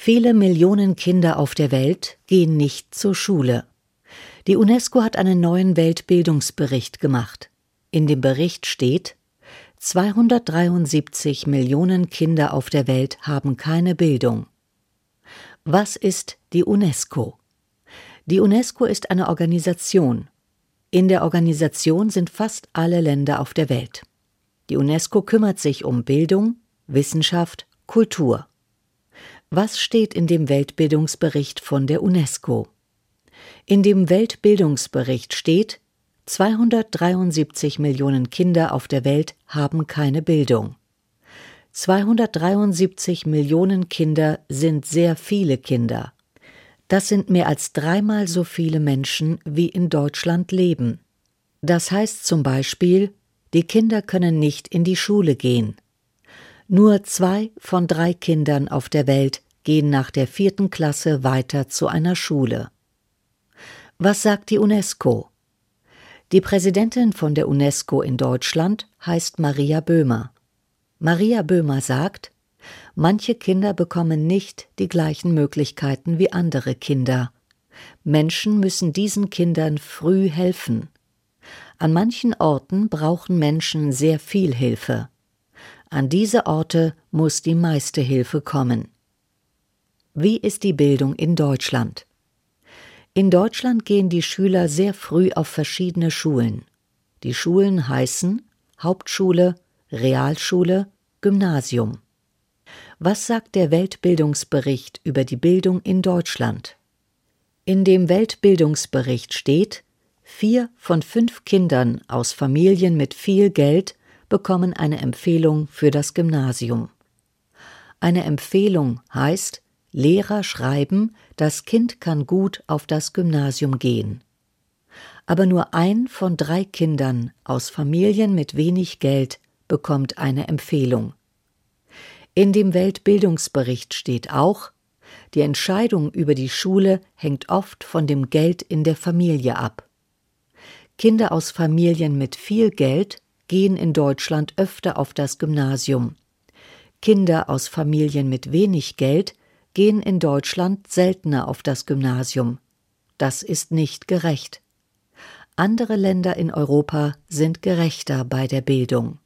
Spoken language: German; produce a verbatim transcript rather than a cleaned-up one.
Viele Millionen Kinder auf der Welt gehen nicht zur Schule. Die UNESCO hat einen neuen Weltbildungsbericht gemacht. In dem Bericht steht: zweihundertdreiundsiebzig Millionen Kinder auf der Welt haben keine Bildung. Was ist die UNESCO? Die UNESCO ist eine Organisation. In der Organisation sind fast alle Länder auf der Welt. Die UNESCO kümmert sich um Bildung, Wissenschaft, Kultur. Was steht in dem Weltbildungsbericht von der UNESCO? In dem Weltbildungsbericht steht: zweihundertdreiundsiebzig Millionen Kinder auf der Welt haben keine Bildung. zweihundertdreiundsiebzig Millionen Kinder sind sehr viele Kinder. Das sind mehr als dreimal so viele Menschen, wie in Deutschland leben. Das heißt zum Beispiel, die Kinder können nicht in die Schule gehen. Nur zwei von drei Kindern auf der Welt gehen nach der vierten Klasse weiter zu einer Schule. Was sagt die UNESCO? Die Präsidentin von der UNESCO in Deutschland heißt Maria Böhmer. Maria Böhmer sagt, manche Kinder bekommen nicht die gleichen Möglichkeiten wie andere Kinder. Menschen müssen diesen Kindern früh helfen. An manchen Orten brauchen Menschen sehr viel Hilfe. An diese Orte muss die meiste Hilfe kommen. Wie ist die Bildung in Deutschland? In Deutschland gehen die Schüler sehr früh auf verschiedene Schulen. Die Schulen heißen Hauptschule, Realschule, Gymnasium. Was sagt der Weltbildungsbericht über die Bildung in Deutschland? In dem Weltbildungsbericht steht, vier von fünf Kindern aus Familien mit viel Geld bekommen eine Empfehlung für das Gymnasium. Eine Empfehlung heißt, Lehrer schreiben, das Kind kann gut auf das Gymnasium gehen. Aber nur ein von drei Kindern aus Familien mit wenig Geld bekommt eine Empfehlung. In dem Weltbildungsbericht steht auch, die Entscheidung über die Schule hängt oft von dem Geld in der Familie ab. Kinder aus Familien mit viel Geld gehen in Deutschland öfter auf das Gymnasium. Kinder aus Familien mit wenig Geld gehen in Deutschland seltener auf das Gymnasium. Das ist nicht gerecht. Andere Länder in Europa sind gerechter bei der Bildung.